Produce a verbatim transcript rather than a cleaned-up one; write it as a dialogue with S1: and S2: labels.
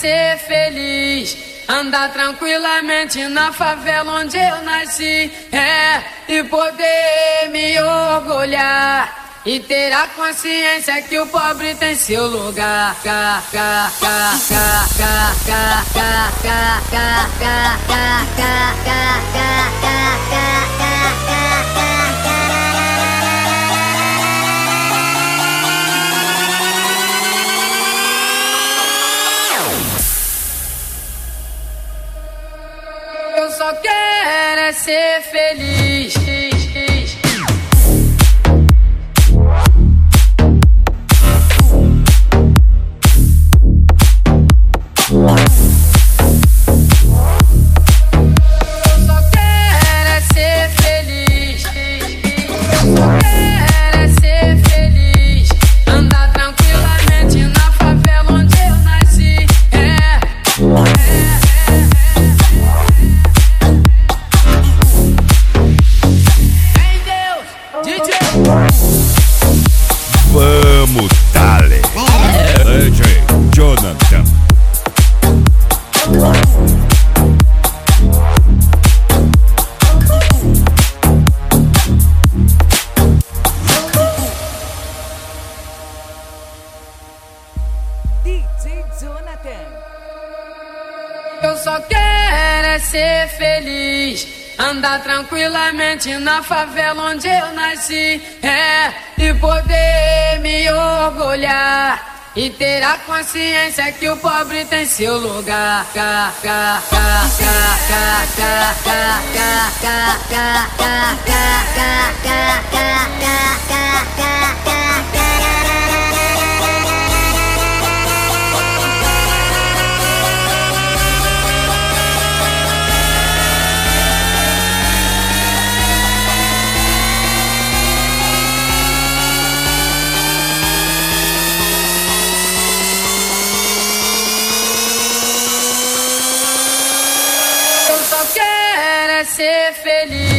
S1: ser feliz, andar tranquilamente na favela onde eu nasci, é, e poder me orgulhar e ter a consciência que o pobre tem seu lugar. Eu só quero é ser feliz.
S2: Vamos, dale! D J Jonathan.
S3: D J Jonathan.
S1: Eu só quero é ser feliz, andar tranquilamente na favela onde eu nasci, é, e poder me orgulhar e ter a consciência que o pobre tem seu lugar. Eu só quero é ser feliz.